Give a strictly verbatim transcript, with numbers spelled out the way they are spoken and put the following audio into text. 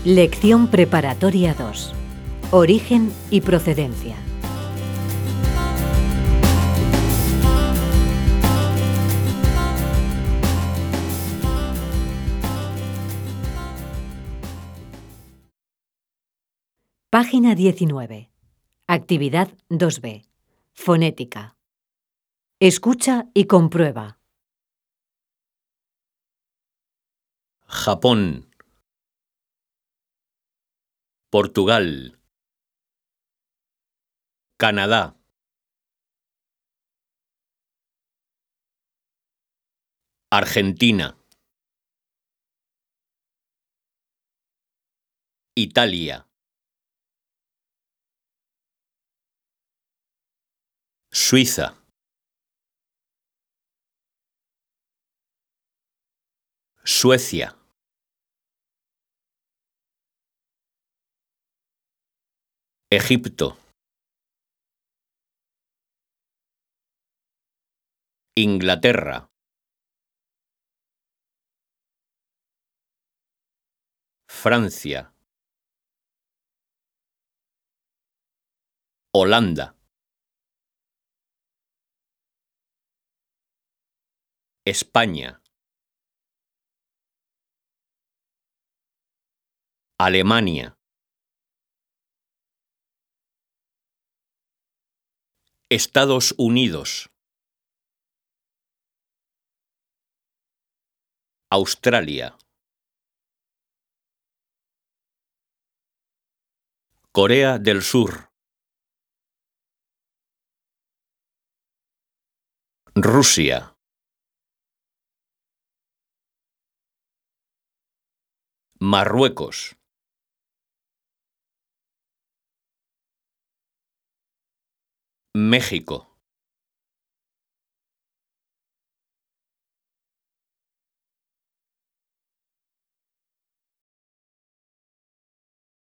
Lección preparatoria dos. Origen y procedencia. Página diecinueve. Actividad dos B. Fonética. Escucha y comprueba. Japón, Portugal, Canadá, Argentina, Italia, Suiza, Suecia, Egipto, Inglaterra, Francia, Holanda, España, Alemania, Estados Unidos, Australia, Corea del Sur, Rusia, Marruecos, México,